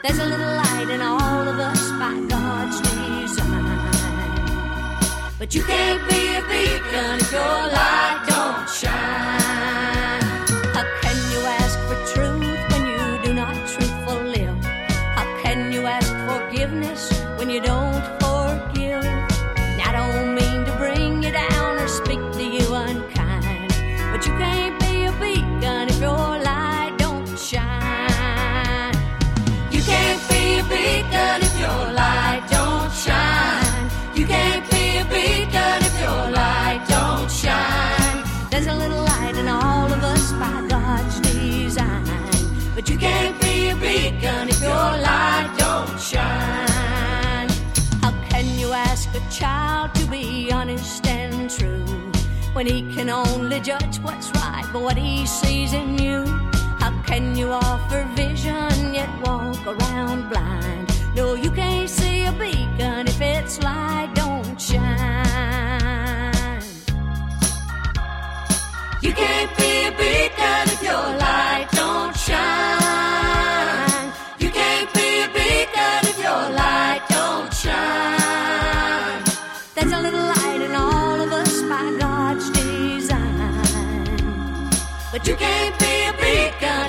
There's a little light in all of us by God's design. But you can't be a beacon if your light don't shine. How can you ask for truth when you do not truthfully live? How can you ask forgiveness when you don't forgive? Now I don't mean to bring you down or speak to you unkind, but you can't be a beacon if your light don't shine. You can't be a beacon if your light don't shine. You can't be a beacon if your light don't shine. There's a little light in all of us by God's design, but you can't be a beacon if your light don't shine. How can you ask a child to be honest and true when he can only judge what's right by what he sees in you? How can you offer vision yet walk around blind? No, you can't see a beacon if its light don't shine. You can't be a beacon if your light don't shine. You can't be a beacon if your light don't shine. There's a little light in all of us by God's design, but you can't be a beacon